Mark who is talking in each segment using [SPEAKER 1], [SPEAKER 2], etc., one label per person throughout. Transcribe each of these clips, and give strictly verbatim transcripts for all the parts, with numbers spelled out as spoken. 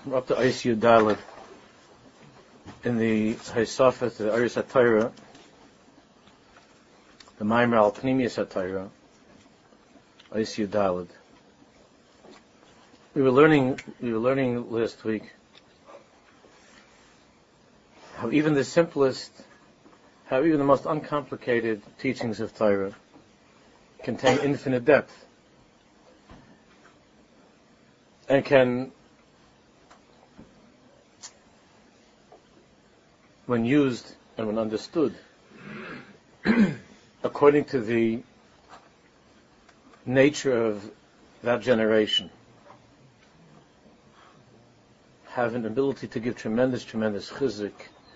[SPEAKER 1] We're up to Eis Yud Daled in the Haisafet, the Aris HaTorah, the Maimer al Pnimius HaTorah, Eis Yud Daled. We were learning, we were learning last week how even the simplest, how even the most uncomplicated teachings of Torah contain infinite depth and can, when used and when understood according to the nature of that generation, have an ability to give tremendous, tremendous chizuk.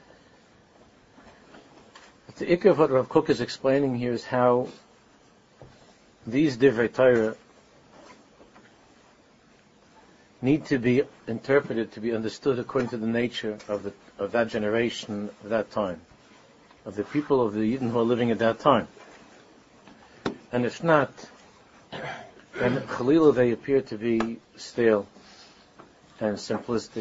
[SPEAKER 1] The ikar of what Rav Kook is explaining here is how these divrei Torah need to be interpreted, to be understood according to the nature of the of that generation, of that time, of the people of the Yidden who are living at that time. And if not, then Chalila they appear to be stale and simplistic.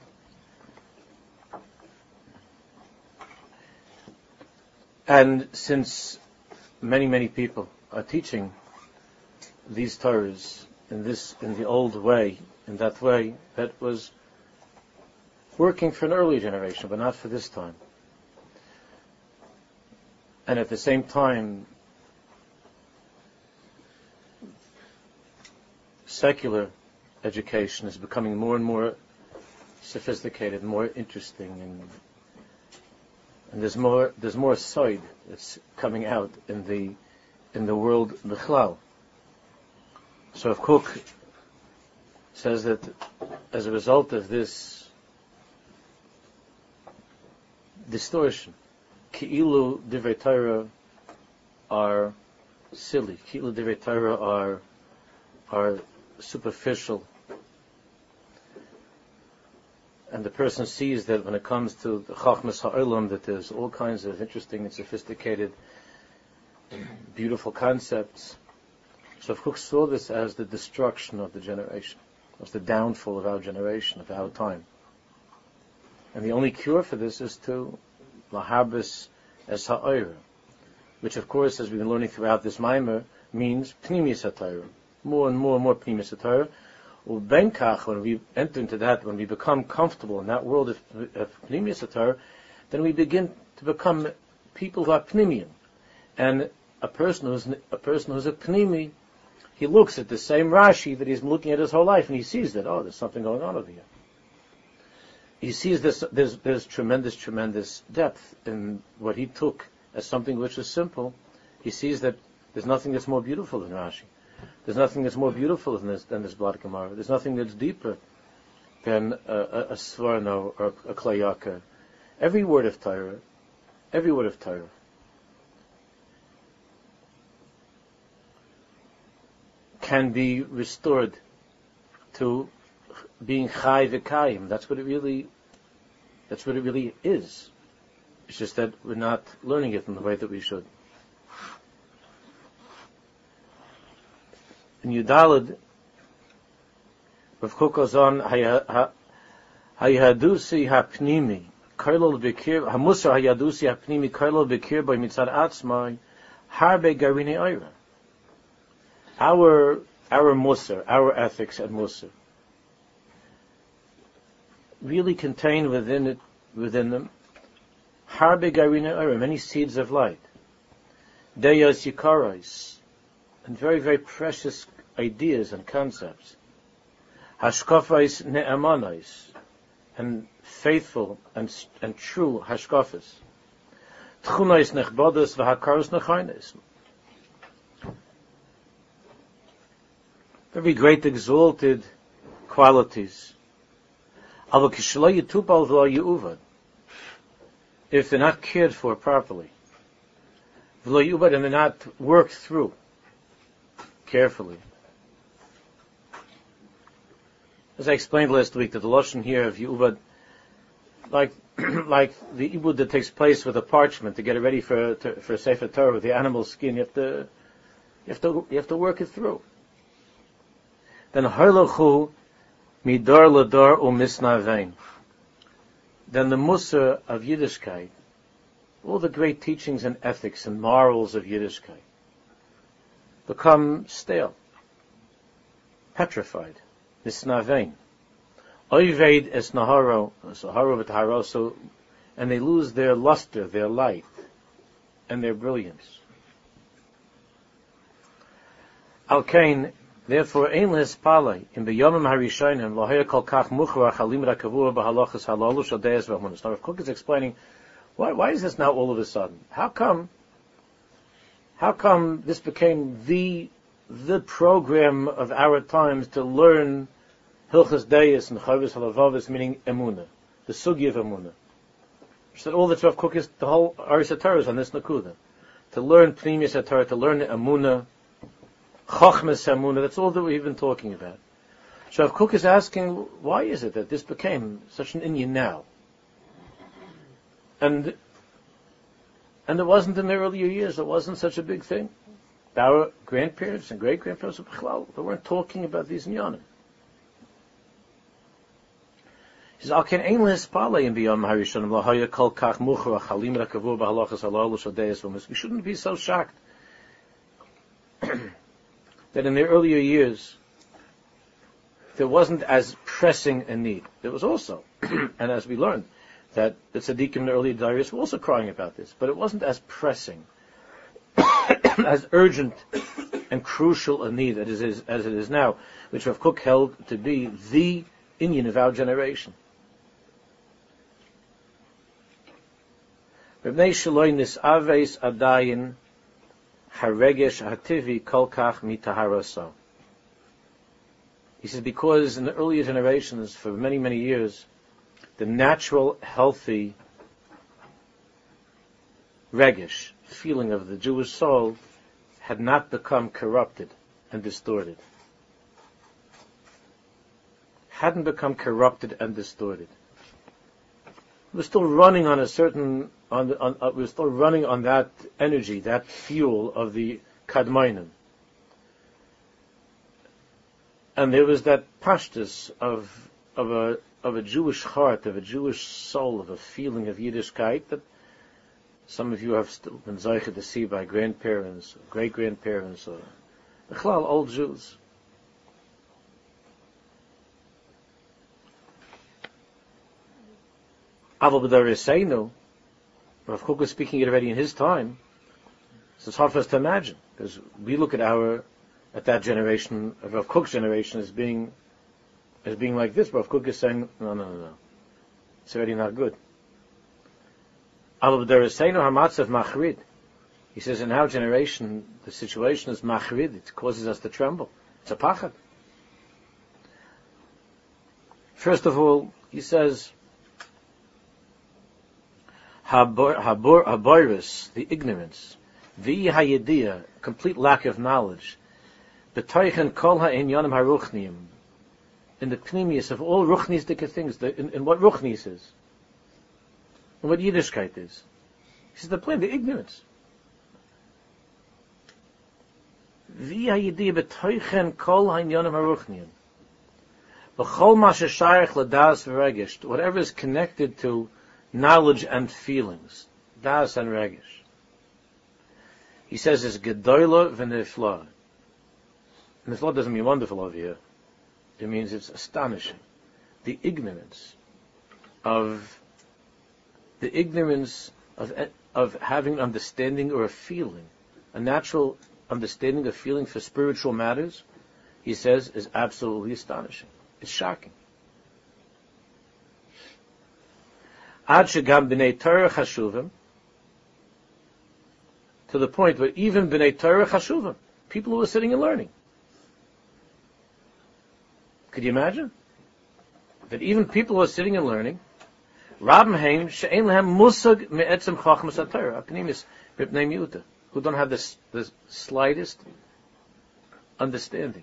[SPEAKER 1] And since many, many people are teaching these Torahs in this, in the old way, in that way, that was working for an earlier generation, but not for this time. And at the same time, secular education is becoming more and more sophisticated, more interesting, and and there's more there's more side that's coming out in the in the world bichlal. So if Kook says that as a result of this distortion, Ki'ilu divrei Torah are silly, Ki'ilu divrei Torah are are superficial, and the person sees that when it comes to the Chachmas Ha'olam, that there's all kinds of interesting and sophisticated, beautiful concepts. So if Kook saw this as the destruction of the generation, as the downfall of our generation, of our time. And the only cure for this is to Lahabis Es Ha'oira, which of course, as we've been learning throughout this Maimer, means Pnimius HaTorah. More and more and more Pnimius HaTorah. Ubenkach, when we enter into that, when we become comfortable in that world of, of Pnimius HaTorah, then we begin to become people who are Pnimian. And a person who's a person who's a Pnimi, he looks at the same Rashi that he's been looking at his whole life, and he sees that, oh, there's something going on over here. He sees this, there's, there's tremendous, tremendous depth in what he took as something which is simple. He sees that there's nothing that's more beautiful than Rashi. There's nothing that's more beautiful than this, than this Blad Gemara. There's nothing that's deeper than a, a, a Svarno or a, a Klayaka. Every word of Torah, every word of Torah can be restored to being Chai V'Kayim. That's what it really, that's what it really is. It's just that we're not learning it in the way that we should. In Yudalad, Rav Kook goes on, Hayadusi hapnimi, Karlol Bekir, Hamusar Hayadusi hapnimi, Karlol Bekir by Mitzad Atzmai, Harbe Garini Oira. Our, our Musar, our ethics and Musar, really contain within it, within them, Harbe Garini Oira, many seeds of light, Deyos Yikarais, and very, very precious ideas and concepts. Hashkafais ne'amanais, and faithful and and true hashkafas. Tchunais nechbodas v'hakaros nechaynes. Very great exalted qualities. Ava kishlo yitupal v'lo yu'uvad. If they're not cared for properly, v'lo yu'uvad, and they're not worked through carefully. As I explained last week, that the lashon here of Yuvad, like like the ibud that takes place with a parchment to get it ready for to, for a Sefer Torah with the animal skin, you have to you have to you have to work it through. Then harlochu midor lador umisnavein. Then the Musar of Yiddishkeit, all the great teachings and ethics and morals of Yiddishkeit, become stale, petrified, misnavein. Oyved es naharo, saharo v'taharoso, and they lose their luster, their light, and their brilliance. Al kain, therefore, ein lespalei in beyomim harishonim lohaya kol kach muchra chalim rakavua b'halachas halalu shadeis v'amunas. Now, Rav Kook is explaining why. Why is this now all of a sudden? How come? How come this became the the program of our times to learn Hilchas Deis and Chovos Halavavis, meaning Emunah, the sugi of Emunah? So all that Rav Kook is, the whole Aris HaTorah is on this Nakuda. To learn Pnimius HaTorah, to learn Emunah, Chochmas Emunah, that's all that we've been talking about. So Rav Kook is asking, why is it that this became such an inyan now? And and it wasn't in the earlier years, it wasn't such a big thing. Our grandparents and great-grandparents, they weren't talking about these inyanim. He says, "Al ken ein lespalei in biyom harishonim lahaya kol kach muchra chalim rakavu b'halachas halalu shadeis v'amunas." We shouldn't be so shocked that in the earlier years there wasn't as pressing a need. There was also, and as we learned, that the tzaddikim in the earlier diaries were also crying about this, but it wasn't as pressing, as urgent and crucial a need as it is, as it is now, which Rav Kook held to be the inyan of our generation. Rebnei Shaloi nisaveis adayin haregesh hativi kol kach mitaharaso. He says, because in the earlier generations, for many, many years, the natural, healthy regesh, feeling of the Jewish soul, had not become corrupted and distorted. Hadn't become corrupted and distorted. We're still running on a certain, on, the, on uh, we're still running on that energy, that fuel of the kadmainim. And there was that pashtus of of a of a Jewish heart, of a Jewish soul, of a feeling of Yiddishkeit that some of you have still been zeicha to see by grandparents, or great-grandparents, or b'chlal, old Jews. Aval b'dareseinu, Rav Kook was speaking it already in his time, so it's hard for us to imagine, because we look at our, at that generation, of Rav Kook's generation, as being, as being like this. Rav Kook is saying, no, no, no, no, it's already not good. Aval b'dareseinu hamatzav machrid. He says, in our generation, the situation is machrid, it causes us to tremble. It's a pachad. First of all, he says, habor, habor, haboirus, the ignorance, the hayediyah, complete lack of knowledge, the toichen kol ha'inyanim haruchniim, in the pnimius of all ruchnistic things, the, in, in what ruchnis is, and what Yiddishkeit is. He says, the plain, the ignorance. The hayediyah betoichen kol ha'inyanim haruchniim, b'chol ma sheshayach ladas v'regesh, whatever is connected to knowledge and feelings, das and regish. He says it's gedoyla v'nifla. Nifla doesn't mean wonderful over here. It means it's astonishing. The ignorance of the ignorance of of having understanding or a feeling, a natural understanding of feeling for spiritual matters, he says, is absolutely astonishing. It's shocking. Ad shegam b'nei Torah chashuvim, to the point where even b'nei Torah chashuvim, people who are sitting and learning. Could you imagine? That even people who are sitting and learning, Rabim heim she'ein lehem musag me'etzem chachmas haTorah, apnimis b'pnei miuta, who don't have the, the slightest understanding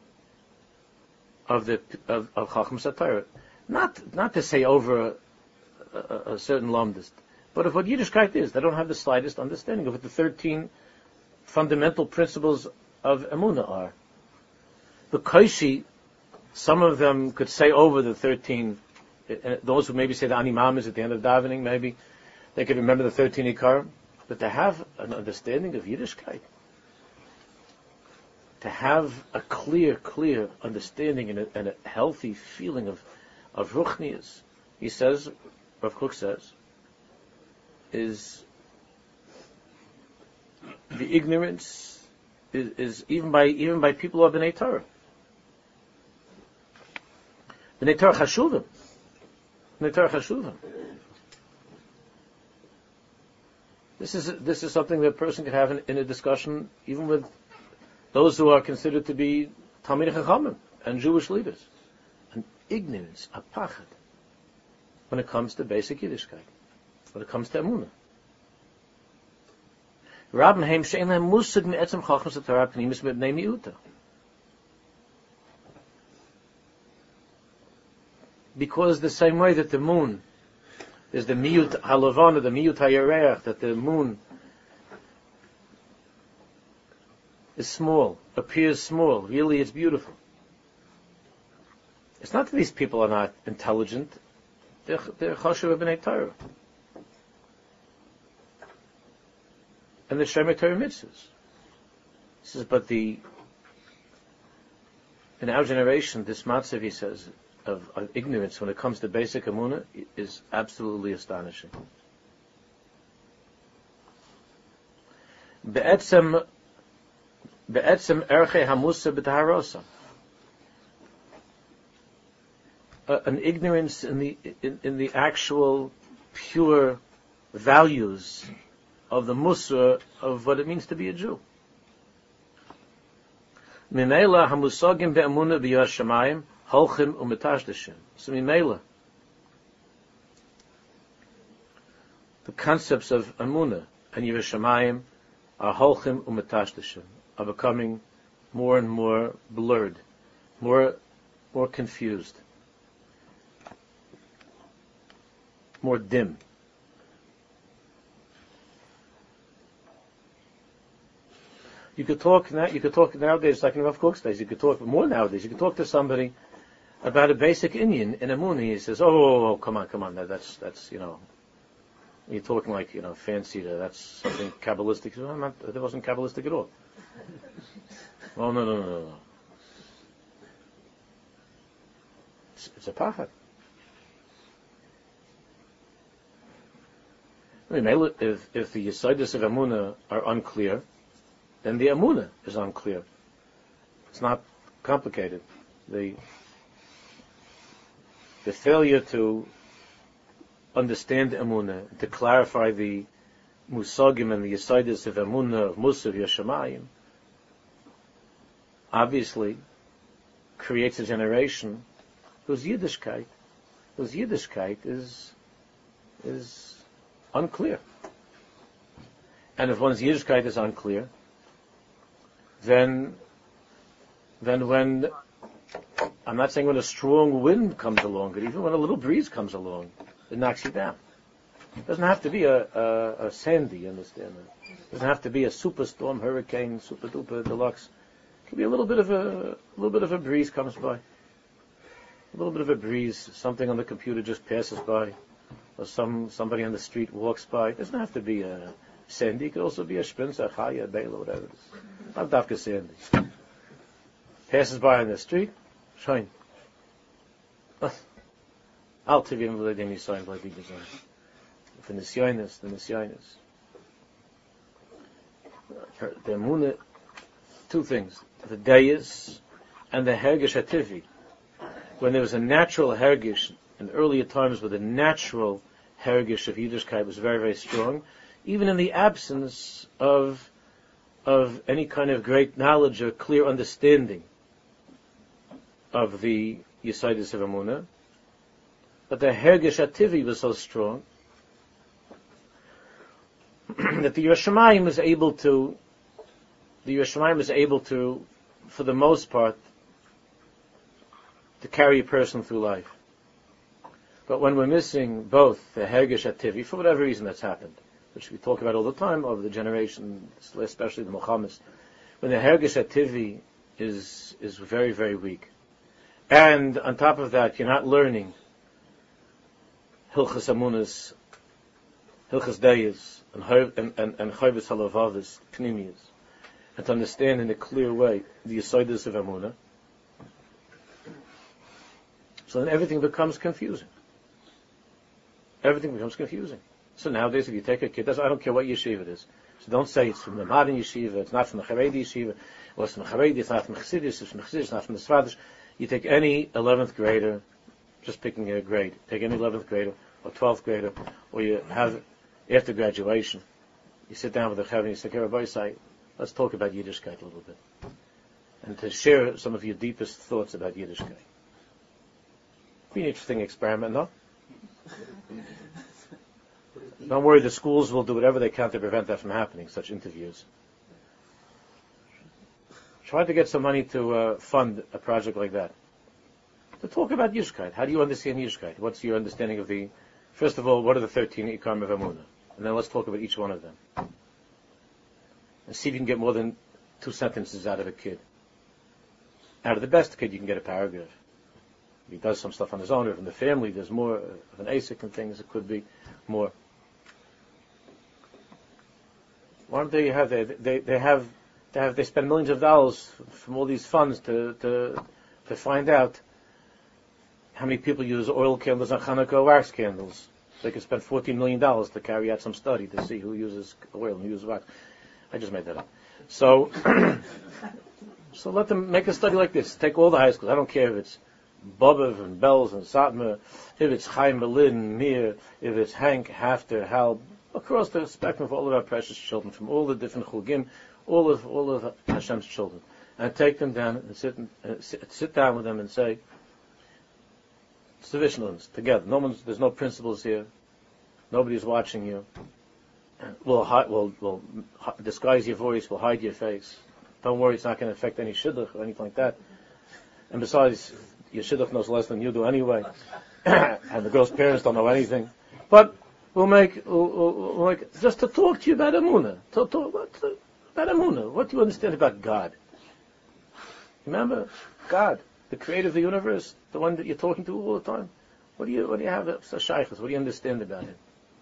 [SPEAKER 1] of the of, of chachmas haTorah. Not not to say over a, a, a certain lamdist, but of what Yiddishkeit is. They don't have the slightest understanding of what the thirteen fundamental principles of Emunah are. The Koishi some of them could say over the thirteen, uh, those who maybe say the animamas at the end of davening, maybe, they could remember the thirteen Ikarim, but to have an understanding of Yiddishkeit, to have a clear, clear understanding and a, and a healthy feeling of, of Ruchnias, he says, Rav Kook says, is the ignorance is, is even by even by people of B'nai Torah. B'nai Torah Chashuvim. B'nai Torah Chashuvim. This is this is something that a person could have in, in a discussion, even with those who are considered to be Talmidei Chachamim and Jewish leaders. An ignorance, a pachad, when it comes to basic Yiddishkeit, when it comes to Emunah. Rabban heim she'en lehem musig me'etzem chachmas ha'torah pnimis me'bnei mi'uta. Because the same way that the moon is the miut halavana, the miut hayareach, that the moon is small, appears small, really it's beautiful. It's not that these people are not intelligent, they're chashuv b'nei Torah. And the Shemei Torah mitzvahs. He says, but the, in our generation, this matzav, he says, of, of ignorance when it comes to basic emunah is absolutely astonishing. Be'etzem, be'etzem erche hamusa b'taharosa. An ignorance in the in, in the actual pure values of the Musar of what it means to be a Jew. Mimela hamusagim be'emunah b'yar shamayim holchim u'metashdashim. So mimela, the concepts of emunah and yar shamayim are holchim u'metashdashim, are becoming more and more blurred, more more confused, more dim. You could talk now. You could talk nowadays, like in Rav Kook's days. You could talk more nowadays. You could talk to somebody about a basic Indian in a moon. He says, "Oh, oh, oh, come on, come on. That, that's that's you know, you're talking like you know fancy. That's something kabbalistic." No, not, that wasn't kabbalistic at all. Oh no, no, no, no, no. It's, it's a pachad. I mean, if if the yesodis of Emunah are unclear, then the Emunah is unclear. It's not complicated. The the failure to understand Emunah, to clarify the Musagim and the Yesodis of Emunah, of Musar, Yashamayim, obviously creates a generation whose Yiddishkeit, whose Yiddishkeit is is unclear. And if one's Yiddishkeit is unclear, then, then when, I'm not saying when a strong wind comes along, but even when a little breeze comes along, it knocks you down. It doesn't have to be a, a, a sandy, you understand that? It doesn't have to be a superstorm, hurricane, super duper deluxe. It could be a little bit of a, a little bit of a breeze comes by. A little bit of a breeze, something on the computer just passes by, or some, somebody on the street walks by. It doesn't have to be a sandy, it could also be a sprinz, a chaya, a bela, whatever it is. Not dafka sandy. Passes by on the street, shine. I'll tell you what they sign by the design. The nisyonis, the nisyonis. The emunah, two things: the dayis and the hergish hativi. When there was a natural hergish in earlier times, where the natural hergish of Yiddishkeit was very, very strong, even in the absence of of any kind of great knowledge or clear understanding of the Yesodis of Emunah, but the Hergesh Hativi was so strong that the Yerushalayim was able to, the Yerushalayim was able to, for the most part, to carry a person through life. But when we're missing both the Hergesh Hativi, for whatever reason that's happened, which we talk about all the time over the generation, especially the Muhammad's, when the Hergesh Hativi is is very, very weak, and on top of that, you're not learning Hilchas Amunas, Hilchas Deyas, and and and and Chayvus Halavavas, Pnimiyas, and to understand in a clear way the Yesodus of Amunah. So then everything becomes confusing. Everything becomes confusing. So nowadays, if you take a kid, I don't care what yeshiva it is. So don't say it's from the modern yeshiva, it's not from the Haredi yeshiva, or it's from the Haredi, it's not from the Chassidus, it's from the Chassidus, it's not from the Sfadish. You take any eleventh grader, just picking a grade, take any eleventh grader, or twelfth grader, or you have, after graduation, you sit down with the Chavim and you say, Rabbi Say, let's talk about Yiddishkeit a little bit. And to share some of your deepest thoughts about Yiddishkeit. Be an interesting experiment, no? Don't worry, the schools will do whatever they can to prevent that from happening, such interviews. Try to get some money to uh, fund a project like that. To talk about Yiddishkeit. How do you understand Yiddishkeit? What's your understanding of the... First of all, what are the thirteen Ikarim of Amunah? And then let's talk about each one of them. And see if you can get more than two sentences out of a kid. Out of the best kid, you can get a paragraph. If he does some stuff on his own, or from the family, there's more of an A S I C and things, it could be more. Why don't they have, they, they, they have, they have, they spend millions of dollars from all these funds to, to, to find out how many people use oil candles on Hanukkah or wax candles. They could spend fourteen million dollars to carry out some study to see who uses oil and who uses wax. I just made that up. So, so let them make a study like this. Take all the high schools. I don't care if it's Bobov and Bells and Satmar, if it's Chaim Berlin, Mir, if it's Hank, Hafter, Hal, across the spectrum of all of our precious children, from all the different chugim, all of all of Hashem's children, and take them down and sit and, uh, sit, sit down with them and say, Stavishnuns, together. No one's, there's no principles here. Nobody's watching you. We'll, hi, we'll, we'll hi, disguise your voice. We'll hide your face. Don't worry, it's not going to affect any shidduch or anything like that. And besides, your shidduch knows less than you do anyway, and the girl's parents don't know anything. But we'll make, we'll, we'll, we'll make just to talk to you about Amunah. To talk about, about Amunah. What do you understand about God? Remember, God, the creator of the universe, the one that you're talking to all the time. What do you, what do you have as a shaykhs? What do you understand about it?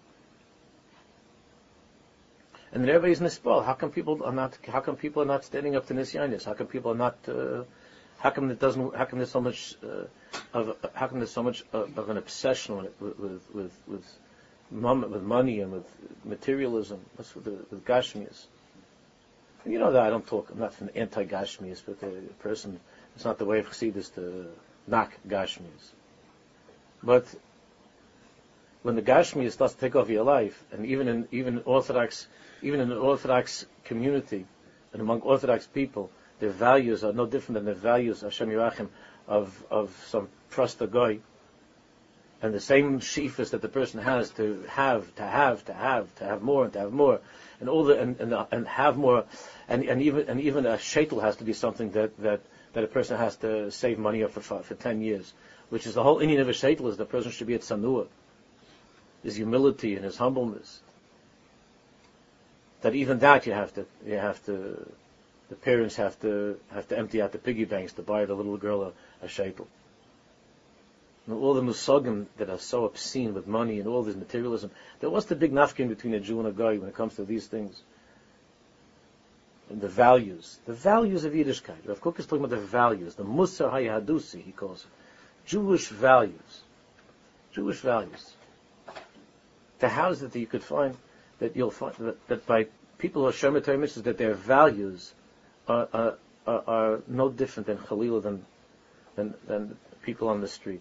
[SPEAKER 1] And then everybody's nispal. How come people are not? How come people are not standing up to nisyanis? How come people are not? Uh, how come it doesn't? How come there's so much uh, of? How come there's so much uh, of an obsession with with with with, with, with money and with materialism? What's with, the, with gashmias? And you know that I don't talk. I'm not from anti-gashmias, but the person. It's not the way of Chassidus to knock gashmias. But when the gashmias starts to take over your life, and even in even Orthodox. Even in an Orthodox community, and among Orthodox people, their values are no different than the values of Hashem Yerachim of of some Prasta Goy. And the same sheafas that the person has to have, to have, to have, to have more, and to have more, and all the and and, and have more, and and even and even a sheitel has to be something that that, that a person has to save money up for for ten years, which is the whole Indian of a sheitel is the person should be at sanua, his humility and his humbleness. That even that you have to, you have to, the parents have to have to empty out the piggy banks to buy the little girl a, a sheitel. And all the musagim that are so obscene with money and all this materialism. There was the big nafkin between a Jew and a guy when it comes to these things. And the values, the values of Yiddishkeit. Rav Kook is talking about the values, the Musar Hayadusi, he calls it, Jewish values, Jewish values. The house that you could find. That you'll find that, that by people who are Shomer Torah Mitzvahs, that their values are, are, are, are no different than Chalila than, than than people on the street.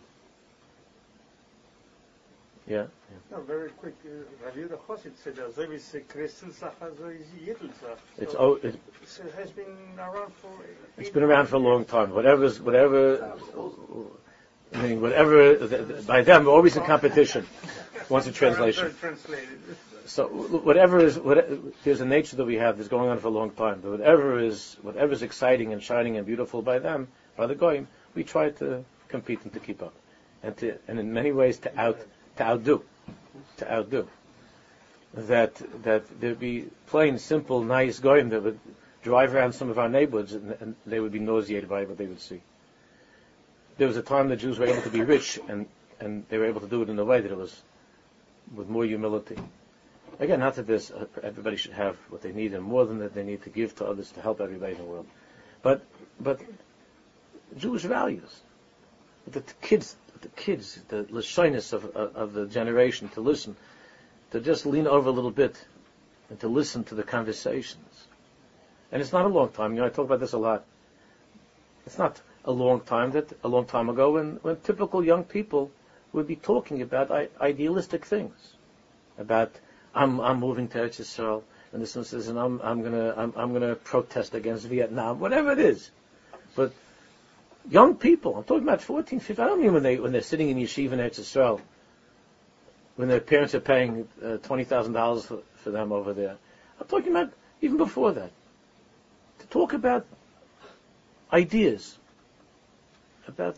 [SPEAKER 1] Yeah. yeah.
[SPEAKER 2] No, very quick. Rav Yehuda Chassid said that so is Christel Sacha, so is Yidl Sacha.
[SPEAKER 1] It's oh, it,
[SPEAKER 2] it has been around for.
[SPEAKER 1] It's been around for a long time. Whatever's whatever. I mean, whatever. By them, we're always in competition. Once a translation. So whatever is, what, there's a nature that we have that's going on for a long time. But whatever is, whatever is exciting and shining and beautiful by them, by the goyim, we try to compete and to keep up, and to, and in many ways to out, to outdo, to outdo. That that there'd be plain, simple, nice goyim that would drive around some of our neighborhoods, and, and they would be nauseated by what they would see. there was a time the Jews were able to be rich, and, and they were able to do it in a way that it was with more humility. Again, not that this, uh, everybody should have what they need and more than that they need to give to others to help everybody in the world. But, but Jewish values, the kids, the kids, the lashonis of, of, of the generation to listen, to just lean over a little bit and to listen to the conversations. And it's not a long time. You know, I talk about this a lot. It's not a long time that a long time ago when, when typical young people would be talking about I- idealistic things, about I'm I'm moving to Eretz Yisrael, and this one says, and I'm I'm gonna I'm I'm gonna protest against Vietnam, whatever it is. But young people, I'm talking about fourteen, fifteen. I don't mean when they when they're sitting in yeshiva in Eretz Yisrael, when their parents are paying uh, twenty thousand dollars for for them over there. I'm talking about even before that. To talk about ideas, about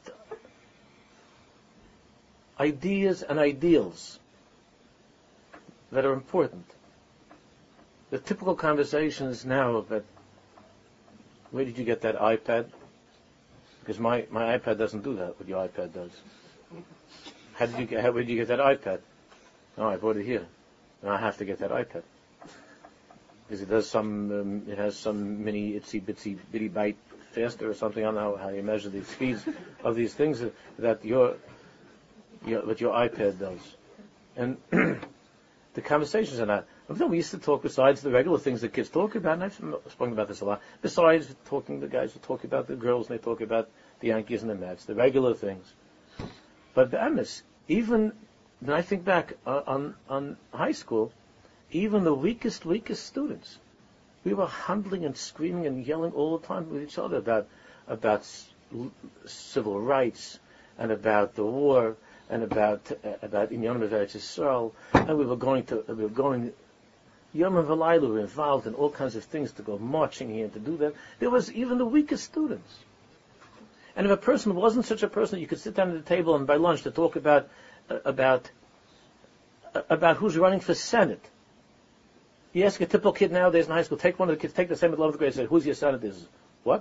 [SPEAKER 1] ideas and ideals that are important. The typical conversations now about where did you get that iPad? Because my, my iPad doesn't do that, what your iPad does. How did you get, how, where did you get that iPad? No, I bought it here. And I have to get that iPad. Because it does some, um, it has some mini itsy bitsy bitty byte faster or something. I don't know how you measure the speeds of these things that your, your what your iPad does. And the conversations are not. We used to talk besides the regular things that kids talk about, and I've spoken about this a lot. Besides talking, the guys would talk about the girls, and they talk about the Yankees and the Mets, the regular things. But the Emes, even when I think back uh, on on high school, even the weakest, weakest students, we were humbling and screaming and yelling all the time with each other about about s- civil rights and about the war and about uh, about Inyanim of Eretz Yisrael, and we were going to we were going Yom and V'layla, we were involved in all kinds of things to go marching here and to do that. There was even the weakest students. And if a person wasn't such a person, you could sit down at the table and by lunch to talk about uh, about uh, about who's running for Senate. You ask a typical kid nowadays in high school, take one of the kids, take the same at eleventh grade, and say, who's your senator? What?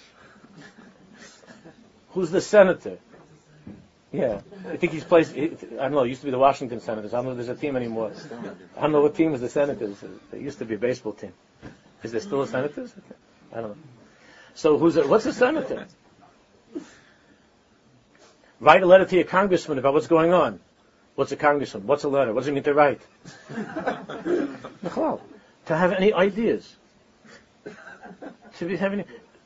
[SPEAKER 1] Who's the senator? Yeah. I think he's placed, I don't know, it used to be the Washington Senators. I don't know if there's a team anymore. I don't know what team is the Senators. There used to be a baseball team. Is there still a Senators? I don't know. So who's a, what's a senator? Write a letter to your congressman about what's going on. What's a congressman? What's a letter? What does it mean to write? To have any ideas. To be having.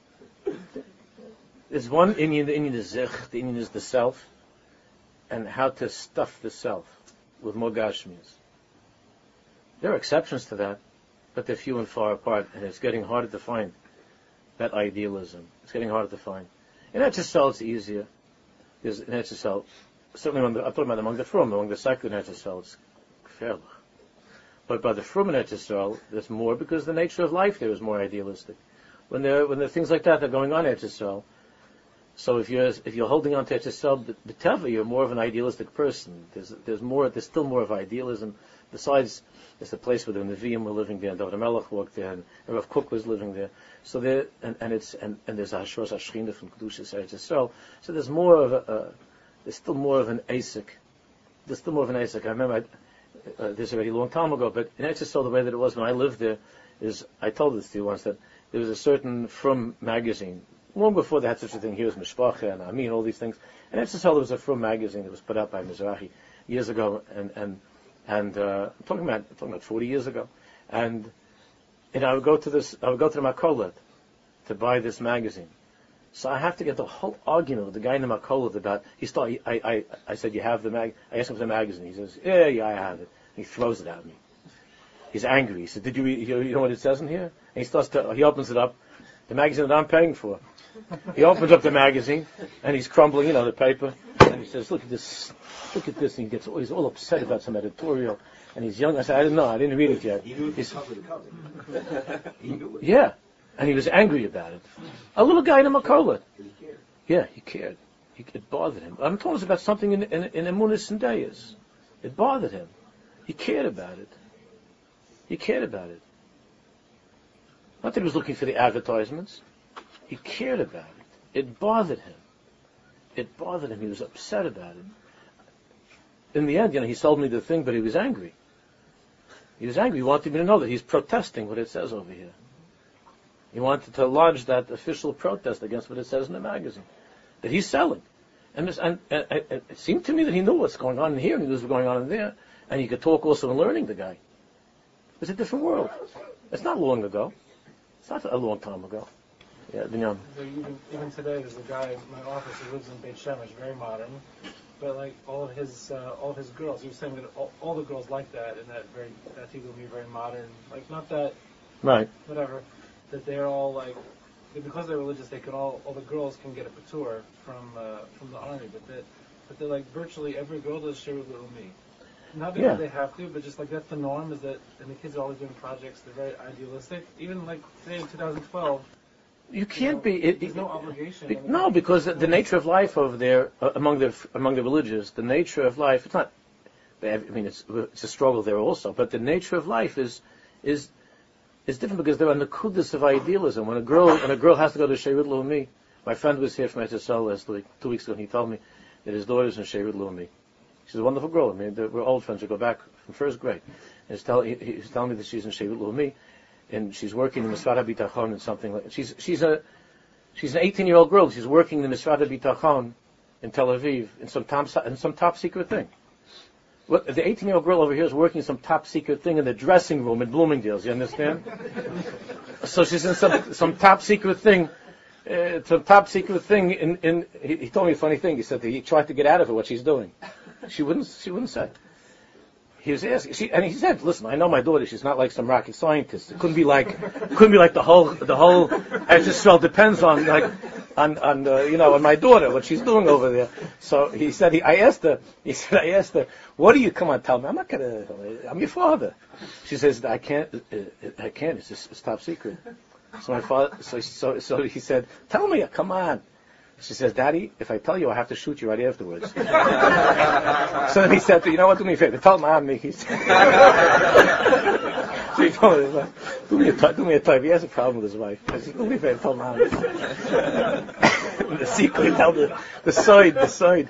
[SPEAKER 1] There's one Indian. The Indian is zich. The Indian is the self, and how to stuff the self with more gashmis. There are exceptions to that, but they're few and far apart, and it's getting harder to find that idealism. It's getting harder to find. In Eretz Yisrael, it's easier. There's in Eretz Yisrael, certainly among the, I'm talking about among the Frum, among the secular in Eretz Yisrael, it's gefährlich. But by the Frum in Eretz Yisrael, there's more because the nature of life there is more idealistic. When there, when there are things like that that are going on in Eretz Yisrael, so if you're if you're holding on to Eretz Yisrael, b'teva, you're more of an idealistic person. There's there's more there's still more of idealism. Besides, it's the place where the Nevi'im were living there, and David HaMelech walked there, and Rav Kook was living there. So there, and, and it's and, and there's Hashros Hashchina from Kedushas Eretz Yisrael. So there's more of a, uh, there's still more of an Asik. There's still more of an Asik. I remember I, uh, this already a long time ago, but in Eretz Yisrael, the way that it was when I lived there is, I told this to you once, that there was a certain Frum magazine, long before they had such a thing here as Mishpacha and Amin, all these things. And Eretz Yisrael, there was a Frum magazine that was put out by Mizrahi years ago, and and and uh, I'm talking about I'm talking about forty years ago, and and I would go to this, I would go to the Makolet to buy this magazine. So I have to get the whole argument with the guy in the Makolet about, he started, I, I, I said, you have the mag, I asked him for the magazine. He says, yeah, yeah, I have it. And he throws it at me. He's angry. He said, did you read, you know what it says in here? And he starts to, he opens it up, the magazine that I'm paying for. He opens up the magazine, and he's crumbling, you know, the paper, and he says, look at this, look at this, and he gets, he's all upset about some editorial, and he's young. I said, I didn't know, I didn't read it yet.
[SPEAKER 3] He knew it was cover to cover. He knew it.
[SPEAKER 1] Yeah, and he was angry about it. A little guy in a Makolet.
[SPEAKER 3] He cared.
[SPEAKER 1] Yeah, he cared. He, it bothered him. I'm talking about something in in, in Emunas and Deis. It bothered him. He cared about it. He cared about it. Not that he was looking for the advertisements. He cared about it. It bothered him. it bothered him. He was upset about it. In the end, you know, he sold me the thing, but he was angry. He was angry. He wanted me to know that he's protesting what it says over here. He wanted to lodge that official protest against what it says in the magazine, that he's selling. And, this, and, and, and it seemed to me that he knew what's going on in here, and he knew what's going on in there, and he could talk also in learning the guy. It's a different world. It's not long ago. It's not a long time ago. Yeah, Binyamin.
[SPEAKER 4] Even, even today, there's a guy in my office who lives in Beit Shemesh, very modern, but like all of his uh, all of his girls, he was saying that all, all the girls like that, and that very that he will be very modern, like not that,
[SPEAKER 1] right?
[SPEAKER 4] Whatever, that they're all like because they're religious, they can all all the girls can get a patur from uh, from the army, but that but they're like virtually every girl does shirut le'umi. Not because
[SPEAKER 1] yeah.
[SPEAKER 4] they have to, but just like that's the norm. Is that and the kids are always doing projects. They're very idealistic. Even like today in two thousand twelve.
[SPEAKER 1] You can't
[SPEAKER 4] you know,
[SPEAKER 1] be. It,
[SPEAKER 4] there's
[SPEAKER 1] it,
[SPEAKER 4] no obligation.
[SPEAKER 1] Be, no, because the, the nature of life over there, uh, among the among the religious, the nature of life. It's not. I mean, it's it's a struggle there also, but the nature of life is is is different because they're on the kudus of idealism. When a girl when a girl has to go to Sheirut Le'umi, my friend was here from Eretz Yisrael last week, two weeks ago, and he told me that his daughter's in Sheirut Le'umi. She's a wonderful girl. I mean, we're old friends. We go back from first grade. And he's, tell, he, he's telling me that she's in Sheirut Le'umi, and she's working in Misrad HaBitachon and something like. She's she's a she's an eighteen-year-old girl. She's working in the Misrad HaBitachon in Tel Aviv in some top in some top secret thing. What, the eighteen-year-old girl over here is working some top secret thing in the dressing room at Bloomingdale's. You understand? So she's in some some top secret thing. Uh, some top secret thing. In, in he, he told me a funny thing. He said that he tried to get out of her what she's doing. She wouldn't. She wouldn't say. He was asking, she, and he said, "Listen, I know my daughter. She's not like some rocket scientist. It couldn't be like, couldn't be like the whole, the whole. Eretz Yisrael depends on like, on, on, uh, you know, on my daughter, what she's doing over there." So he said, he, I asked her. He said, I asked her, "What do you come on? Tell me. I'm not gonna. I'm your father." She says, "I can't. Uh, I can't. It's just it's top secret." So my father. So so so he said, "Tell me. Come on." She says, "Daddy, if I tell you, I have to shoot you right afterwards." So then he said, "You know what? Do me a favor. Tell Mommy." He said, so he told me, "Do me a t- do me a favor." He has a problem with his wife. I said, "Do me a favor. Tell Mommy." The secret, tell the the side, the side.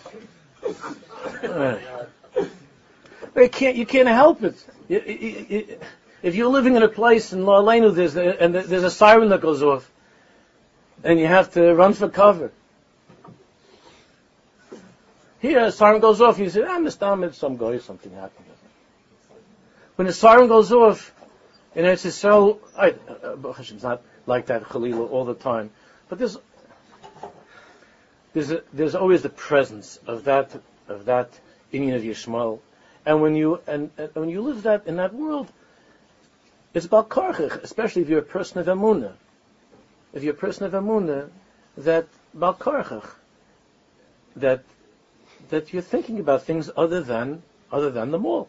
[SPEAKER 1] Uh, you can't you can't help it. You, you, you, if you're living in a place in La Aleinu, there's a, and there's a siren that goes off. And you have to run for cover. Here, a siren goes off, you say, "Ah, Mister Ahmed, some guy, something happened." When the siren goes off, and it's so, I, uh, it's not like that, Khalila, all the time, but there's, there's, a, there's always the presence of that, of that Inyan of Yishmael, and when you, and, and when you live that in that world, it's about karchach, especially if you're a person of emunah. If you're a person of emunah, that bal karchach, that that you're thinking about things other than other than the mall.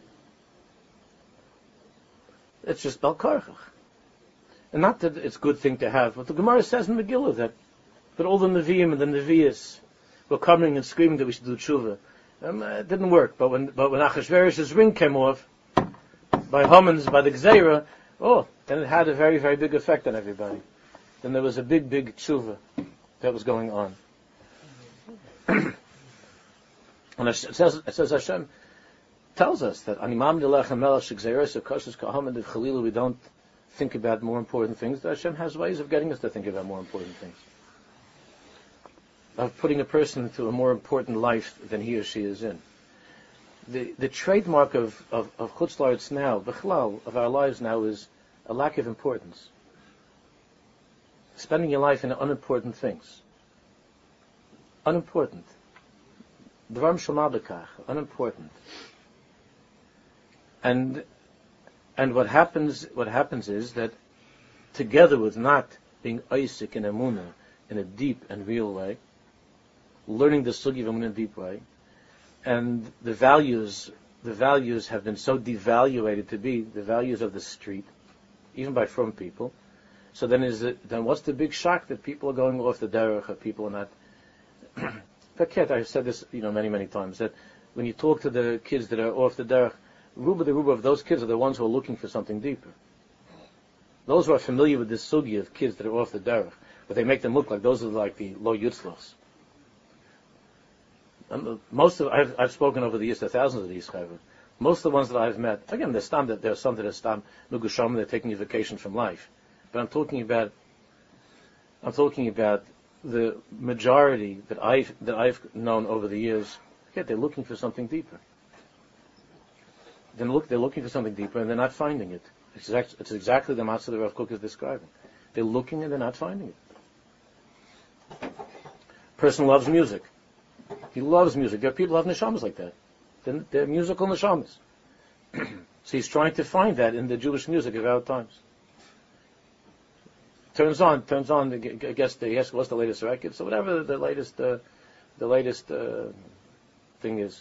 [SPEAKER 1] It's just bal karchach, and not that it's a good thing to have. But the Gemara says in Megillah that that all the Nevi'im and the Nevi'is were coming and screaming that we should do tshuva. Um, it didn't work. But when but when Achashverosh's ring came off by Haman's by the Gzeira, oh, then it had a very very big effect on everybody. Then there was a big, big tshuva that was going on. And it says, it says Hashem tells us that Animam Nilechem Melech Shegzeiros Koshes Kahaman Div Chalilu. We don't think about more important things. That Hashem has ways of getting us to think about more important things, of putting a person into a more important life than he or she is in. The the trademark of of, of Chutz La'aretz now, B'chlal, of our lives now, is a lack of importance. Spending your life in unimportant things. Unimportant. Dvarim shel bekach, unimportant. And and what happens what happens is that together with not being Isaac in Emunah in a deep and real way, learning the sugi of Emunah in a deep way, and the values the values have been so devaluated to be the values of the street, even by frum people. So then is it, then what's the big shock that people are going off the derech, or people are not? Faket, I've said this, you know, many, many times, that when you talk to the kids that are off the derech, ruba the ruba of those kids are the ones who are looking for something deeper. Those who are familiar with this sugi of kids that are off the derech, but they make them look like those are like the low yutzlos. and most of I've, I've spoken over the years to thousands of these chayvim. Most of the ones that I've met, again, there's some that there's some that are stam nugusham, they're taking a vacation from life. But I'm talking about, I'm talking about the majority that I've that I've known over the years. Yeah, they're looking for something deeper. Then look, they're looking for something deeper, and they're not finding it. It's, exact, it's exactly the matzah that Rav Kook is describing. They're looking and they're not finding it. Person loves music. He loves music. There are people who have neshamas like that. They're, they're musical neshamas. So he's trying to find that in the Jewish music of our times. Turns on, turns on. I guess he asks, "What's the latest record?" So whatever the latest, uh, the latest uh, thing is.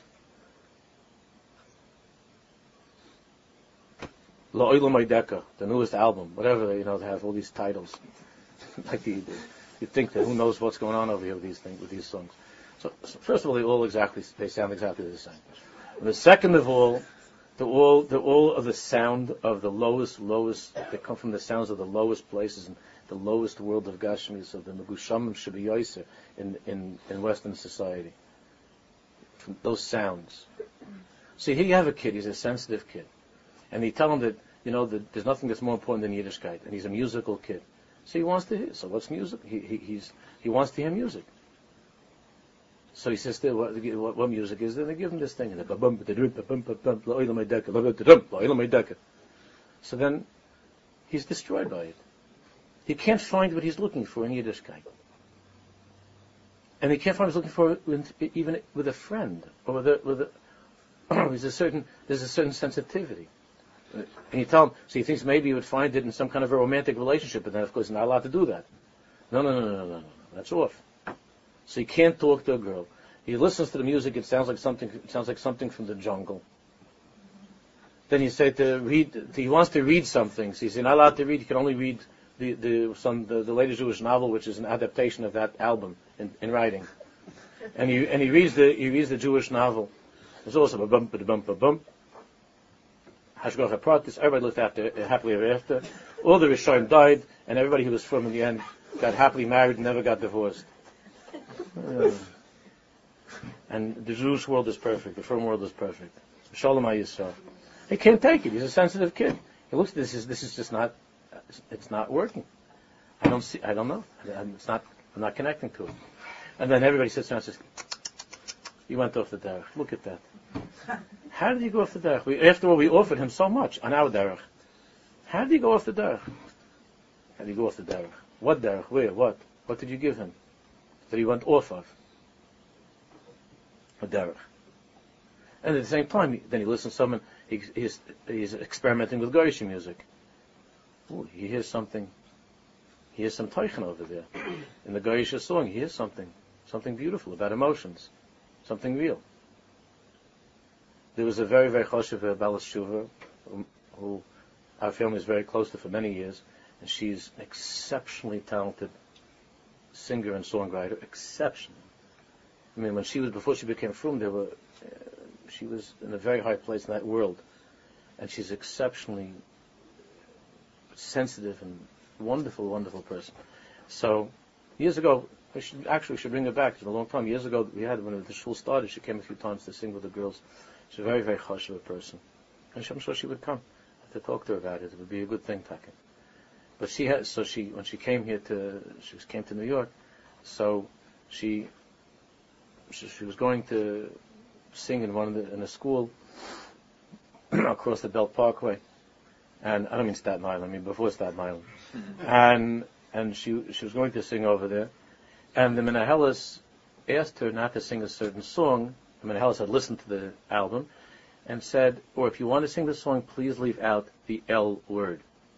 [SPEAKER 1] La'olam Oideka, the newest album, whatever, you know, they have all these titles. Like you, you think that who knows what's going on over here with these things, with these songs. So, so first of all, they all exactly, they sound exactly the same. And the second of all, they're all, they're all of the sound of the lowest, lowest, they come from the sounds of the lowest places and the lowest world of Gashmis, of the Megushamim Shabiyoser in, in, in Western society. From those sounds. See, here you have a kid, he's a sensitive kid. And you tell him that, you know, that there's nothing that's more important than Yiddishkeit, and he's a musical kid. So he wants to hear. So what's music? He he he's, he wants to hear music. So he says, what, what, what music is there? They give him this thing. So then he's destroyed by it. He can't find what he's looking for in Yiddishkeit. And he can't find what he's looking for with, even with a friend or with a, with a there's a certain there's a certain sensitivity. And you tell him, so he thinks maybe he would find it in some kind of a romantic relationship, but then of course he's not allowed to do that. No, no, no, no, no, no, no. That's off. So he can't talk to a girl. He listens to the music, it sounds like something it sounds like something from the jungle. Then you say to read he wants to read something, so he's not allowed to read, he can only read the, the some the, the latest Jewish novel, which is an adaptation of that album in, in writing. And he and he reads the he reads the Jewish novel. There's also a bump, a bump, a bump. Hashgacha Pratis, everybody lived after, uh, happily ever after. All the Rishonim died, and everybody who was from in the end got happily married and never got divorced. Uh, and the Jewish world is perfect, the firm world is perfect. Shalom HaYisrael. He can't take it, he's a sensitive kid. He looks at this, is, this is just not, it's not working. I don't see, I don't know. It's not, I'm not connecting to it. And then everybody sits down and says, you went off the derech. Look at that. How did he go off the derech? We, after all, we offered him so much on our derech. How did he go off the derech? How did he go off the derech? What derech? Where? What? What did you give him that he went off of? A derech. And at the same time, then he listens to someone, he, he's, he's experimenting with Goyish music. Ooh, he hears something, he hears some teichen over there. In the Goyish song, he hears something, something beautiful about emotions, something real. There was a very, very choshev Balas Shuva, who, who our family is very close to for many years, and she's an exceptionally talented singer and songwriter, exceptional. I mean, when she was, before she became frum, there were, uh, she was in a very high place in that world, and she's exceptionally sensitive and wonderful, wonderful person. So, years ago, I should actually should bring her back. It's been a long time. Years ago, we had, when the shul started, she came a few times to sing with the girls. She's a very, very chashuv person. And I'm sure she would come to talk to her about it. It would be a good thing, Taka. But she had, so she, when she came here to, she came to New York, so she, she, she was going to sing in one of the, in a school across the Belt Parkway. And I don't mean Staten Island, I mean before Staten Island. and, and she, she was going to sing over there. And the Menahelis asked her not to sing a certain song. The Menahelis had listened to the album and said, or if you want to sing the song, please leave out the L word.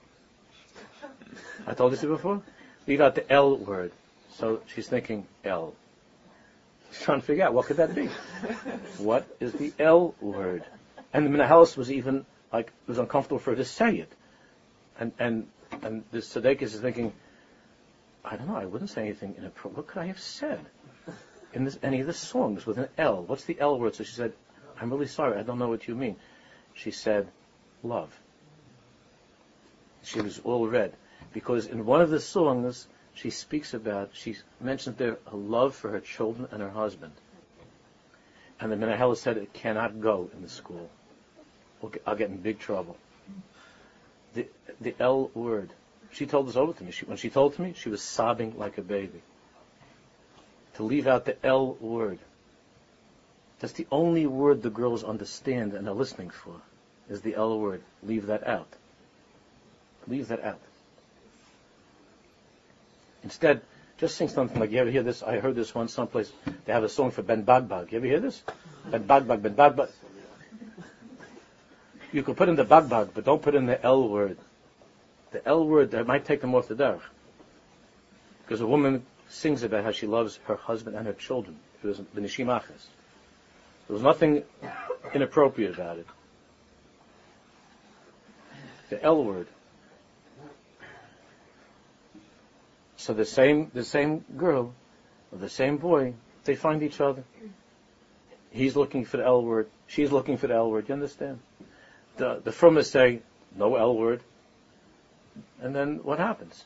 [SPEAKER 1] I told you this before? Leave out the L word. So she's thinking, L. She's trying to figure out, what could that be? What is the L word? And the Menahelis was even, like, it was uncomfortable for her to say it. And and and the Tzaddikus is thinking, I don't know, I wouldn't say anything inappropriate. What could I have said in this, any of the songs with an L? What's the L word? So she said, I'm really sorry, I don't know what you mean. She said, love. She was all red. Because in one of the songs, she speaks about, she mentions there a love for her children and her husband. And the Menahela said it cannot go in the school. We'll get, I'll get in big trouble. The the L word. She told this over to me. She, when she told it to me, she was sobbing like a baby. To leave out the L word. That's the only word the girls understand and are listening for, is the L word. Leave that out. Leave that out. Instead, just sing something like, you ever hear this? I heard this once someplace. They have a song for Ben Bagbag. You ever hear this? Ben Bagbag, Ben Bagbag. You could put in the Bagbag, but don't put in the L word. The L word, that might take them off the derech. Because a woman sings about how she loves her husband and her children. It was the Nishim Achas. There was nothing inappropriate about it. The L word. So the same the same girl or the same boy, they find each other. He's looking for the L word. She's looking for the L word. You understand? The the Frumas say, no L word. And then what happens?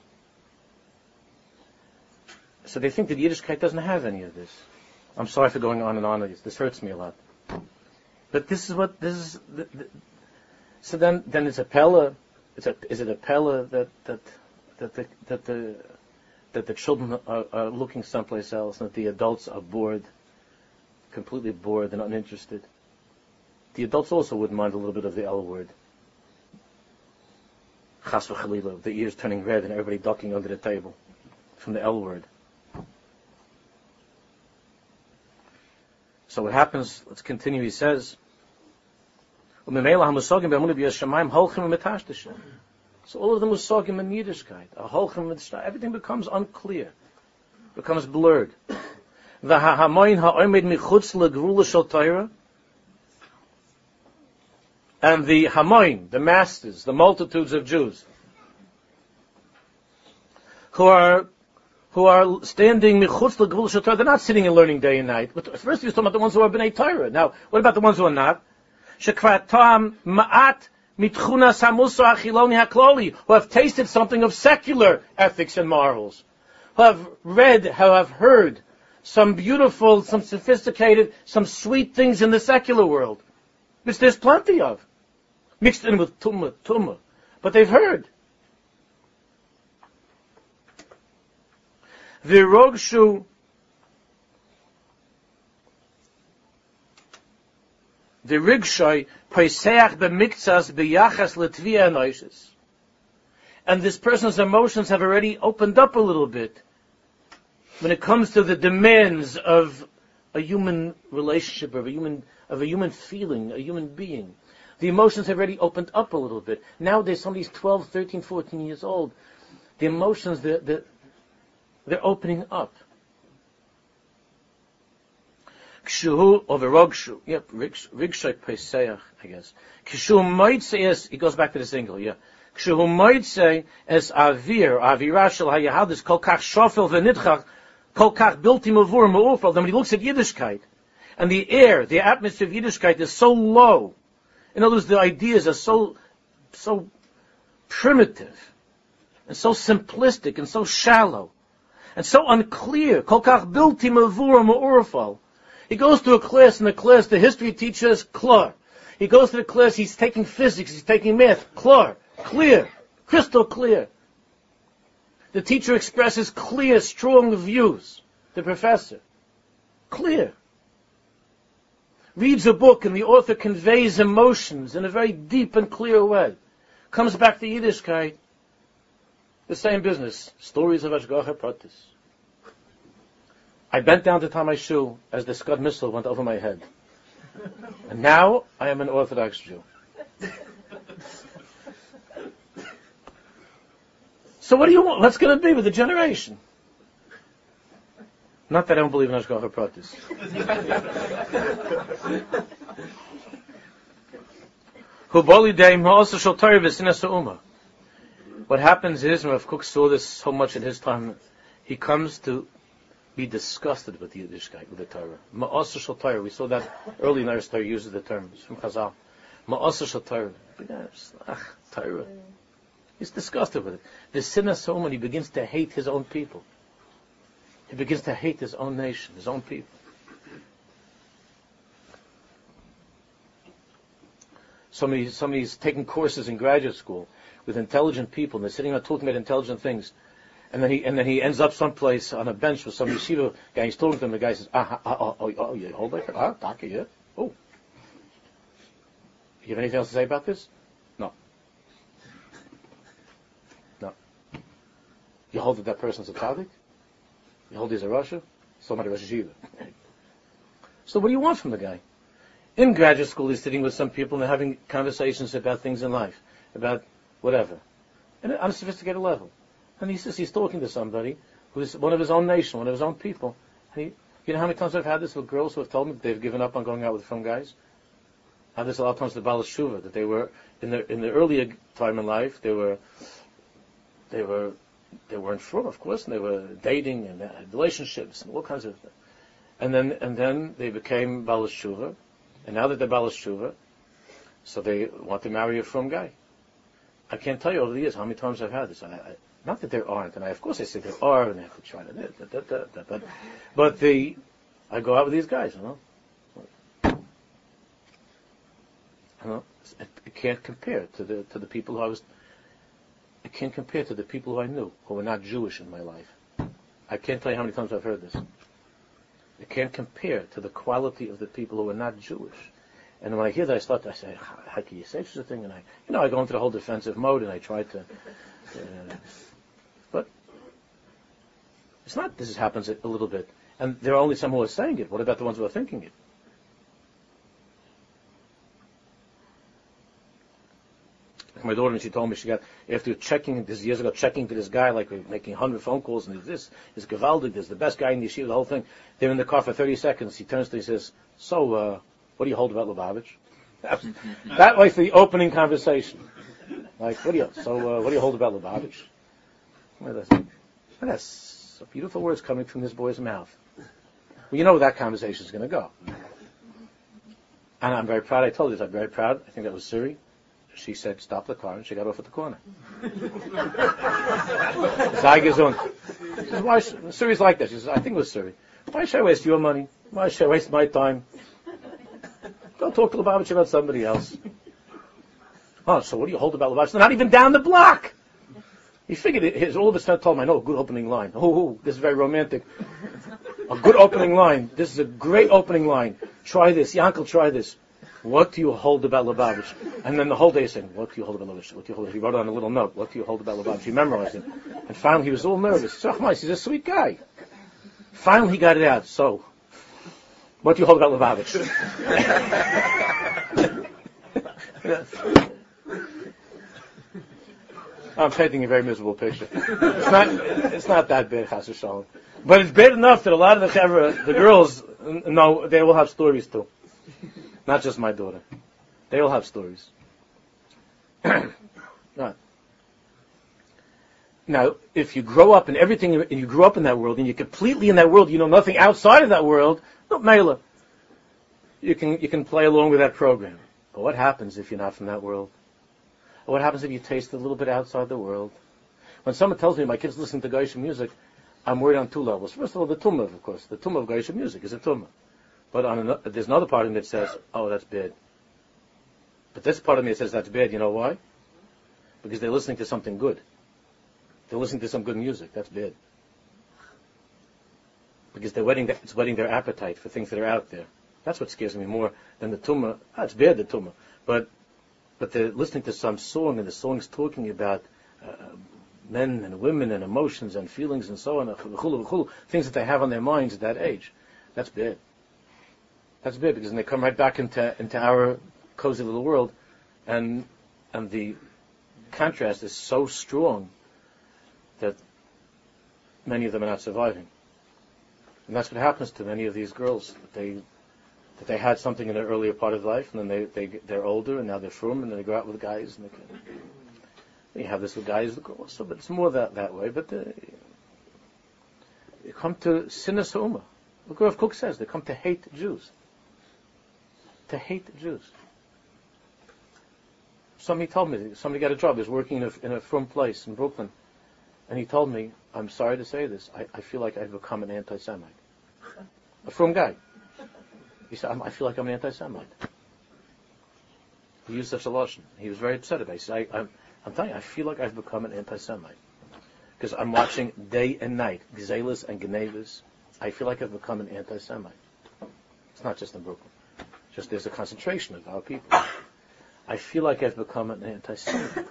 [SPEAKER 1] So they think that Yiddishkeit doesn't have any of this. I'm sorry for going on and on. This hurts me a lot. But this is what this is. The, the, so then, then it's a pella. It's a. Is it a pella that that that the that the that the children are, are looking someplace else, and that the adults are bored, completely bored and uninterested? The adults also wouldn't mind a little bit of the L word. Chas v'chalila, the ears turning red and everybody ducking under the table from the L word. So what happens, let's continue, he says, so all of the musagim in Yiddishkeit, everything becomes unclear, becomes blurred. And the hamoin, the masters, the multitudes of Jews, who are who are standing michutz l'gvul shel Torah, they're not sitting and learning day and night. But first he was talking about the ones who are b'nei Torah. Now, what about the ones who are not? Shekratam ma'at mitchuna samuso achiloni hakloli, who have tasted something of secular ethics and morals, who have read, who have heard some beautiful, some sophisticated, some sweet things in the secular world, which there's plenty of, mixed in with tumma, tumma. But they've heard. V'rogshu, the rigshai peiseach b'miktsas b'yachas l'tvia anoishis, and this person's emotions have already opened up a little bit when it comes to the demands of a human relationship, of a human of a human feeling, a human being. The emotions have already opened up a little bit. Nowadays, somebody's twelve, thirteen, fourteen years old. The emotions, the the They're opening up. Kshuhu over rogshu. Yep, rigshay peseach, I guess. Kshuhu might say, yes, he goes back to the single, yeah. Kshuhu might say, as avir, avira shel hayahadis, kol kach shofel v'nidchach, kol kach bilti mavur ma'ufal. Then when he looks at Yiddishkeit, and the air, the atmosphere of Yiddishkeit is so low. In other words, the ideas are so, so primitive, and so simplistic, and so shallow. And so unclear. Kolkach bilti mavur ma'urafal. He goes to a class, and the class, the history teacher is klar. He goes to the class, he's taking physics, he's taking math, klar, clear, crystal clear. The teacher expresses clear, strong views. The professor, clear. Reads a book, and the author conveys emotions in a very deep and clear way. Comes back to Yiddishkeit. The same business. Stories of Ashgacha Pratis. I bent down to tie my shoe as the Scud missile went over my head. And now I am an Orthodox Jew. So what do you want? What's going to be with the generation? Not that I don't believe in Ashgacha Pratis. Hu boli deim ha'asa shel Torah v'sinas ha'umah. What happens is, and Rav Kook saw this so much in his time, he comes to be disgusted with the Yiddishkeit, with the Torah. Ma'aseh shel Torah. We saw that early in our Torah uses the term from Chazal. Ma'aseh shel Torah. Ach, Torah. He's disgusted with it. The sinner so much, he begins to hate his own people. He begins to hate his own nation, his own people. somebody, somebody's taking courses in graduate school with intelligent people, and they're sitting around talking about intelligent things, and then he and then he ends up someplace on a bench with some yeshiva guy. He's talking to him. The guy says, "Ah, ah, oh, oh, oh, yeah, hold it, ah, doctor, yeah, oh." You have anything else to say about this? No. No. You hold that that person's a tzaddik? You hold he's a Rasha? Somebody Rosh Yeshiva. So what do you want from the guy? In graduate school, he's sitting with some people and they're having conversations about things in life, about whatever, and on a sophisticated level. And he says he's talking to somebody who's one of his own nation, one of his own people. And he, you know how many times I've had this with girls who have told me that they've given up on going out with from guys? I have this a lot of times with Baal Shuva, that they were in the in the earlier time in life, they were they were they weren't from, of course, and they were dating and had relationships and all kinds of things. And then and then they became Baal Shuva, and now that they're Baal Shuva, so they want to marry a from guy. I can't tell you over the years how many times I've had this. I, I, not that there aren't, and I of course I say there are, and I have to try to da, da, da, da, but but the I go out with these guys, you know. You know, it, it can't compare to the to the people who I was. It can't compare to the people who I knew who were not Jewish in my life. I can't tell you how many times I've heard this. It can't compare to the quality of the people who are not Jewish. And when I hear that, I start to I say, how, how can you say such a thing? And I, you know, I go into the whole defensive mode, and I try to. Uh, but it's not. This happens a little bit, and there are only some who are saying it. What about the ones who are thinking it? My daughter, when she told me she got, after checking, this years ago, checking to this guy, like making a hundred phone calls, and this is Gavaldik, this is the best guy in the yeshiva, the whole thing. They're in the car for thirty seconds. He turns to me and says, so, uh, what do you hold about Lubavitch? That was the opening conversation. Like, what do you, so, uh, what do you hold about Lubavitch? Well, that's, that's beautiful words coming from this boy's mouth. Well, you know where that conversation is going to go. And I'm very proud, I told you this, I'm very proud. I think that was Suri. She said, stop the car, and she got off at the corner. Zygazun. She says, why, Suri's like that. She says, I think it was Suri. Why should I waste your money? Why should I waste my time? Go talk to Lubavitch about somebody else. Oh, so what do you hold about Lubavitch? They're not even down the block. He figured it, his, all of a sudden told him, I know a good opening line. Oh, oh, this is very romantic. A good opening line. This is a great opening line. Try this. Yankel, try this. What do you hold about Lubavitch? And then the whole day saying, what do you hold about Lubavitch? What do you hold? He wrote it on a little note. What do you hold about Lubavitch? He memorized it. And finally he was all nervous. He's a sweet guy. Finally he got it out. So, what do you hold about Lubavitch? I'm painting a very miserable picture. It's not, it's not that bad, Chas v'Shalom. But it's bad enough that a lot of the chevra, the girls, no, they will have stories too. Not just my daughter. They all have stories. Right. Now, if you grow up in everything, and you grew up in that world, and you're completely in that world, you know nothing outside of that world, no, Mela. You can, you can play along with that program. But what happens if you're not from that world? Or what happens if you taste a little bit outside the world? When someone tells me my kids listen to Geisha music, I'm worried on two levels. First of all, the tumah, of course. The tumah of Geisha music is a tumah. But on another, there's another part of me that says, oh, that's bad. But this part of me that says that's bad, you know why? Because they're listening to something good. They're listening to some good music. That's bad. Because they're whetting, it's whetting their appetite for things that are out there. That's what scares me more than the tumah. Ah, it's bad, the tumah. But, but they're listening to some song, and the song's talking about uh, men and women and emotions and feelings and so on, things that they have on their minds at that age. That's bad. That's bad, because then they come right back into into our cozy little world, and and the contrast is so strong that many of them are not surviving. And that's what happens to many of these girls. That they that they had something in their earlier part of life, and then they they they're older, and now they're frum, and then they go out with guys, and they can, you have this with guys, with girls. So, but it's more that that way. But they, they come to sinas ha'umah. Look what Rav Kook says. They come to hate Jews. To hate the Jews. Somebody told me, somebody got a job, he was working in a, in a frum place in Brooklyn, and he told me, I'm sorry to say this, I, I feel like I've become an anti-Semite. A frum guy. He said, I feel like I'm an anti-Semite. He used such a lotion. He was very upset about it. He said, I, I'm, I'm telling you, I feel like I've become an anti-Semite. Because I'm watching day and night, Gzelas and Genevas. I feel like I've become an anti-Semite. It's not just in Brooklyn. Just there's a concentration of our people. I feel like I've become an anti-Semite.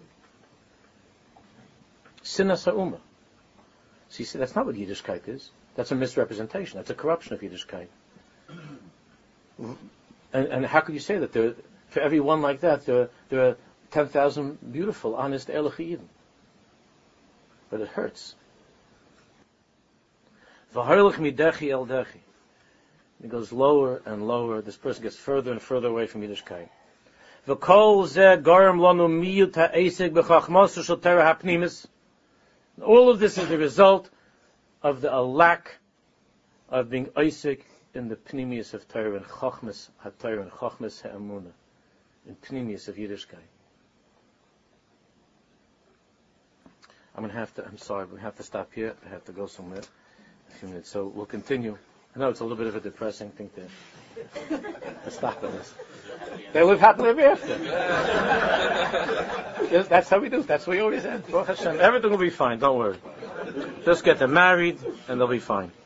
[SPEAKER 1] Sinas ha'umah. See, see, that's not what Yiddishkeit is. That's a misrepresentation. That's a corruption of Yiddishkeit. And, and how could you say that? There, for every one like that, there, there are ten thousand beautiful, honest Ehrliche Yidden. But it hurts. V'harlich midechi el dechi. It goes lower and lower. This person gets further and further away from Yiddishkeit. V'kol zeh garam lanu miyut ha'esek b'chachmasu shel terah ha'pnimis. All of this is the result of the a lack of being Isaac in the pnimius of Torah and Chachmas HaTorah and Chachmas HaEmunah, in pnimius of Yiddishkeit. I'm going to have to, I'm sorry, we have to stop here. I have to go somewhere a few minutes. So we'll continue. I know it's a little bit of a depressing thing to, to stop on this. They live happily ever after. Yes, that's how we do. That's what we always end. Baruch Hashem. Everything will be fine. Don't worry. Just get them married and they'll be fine.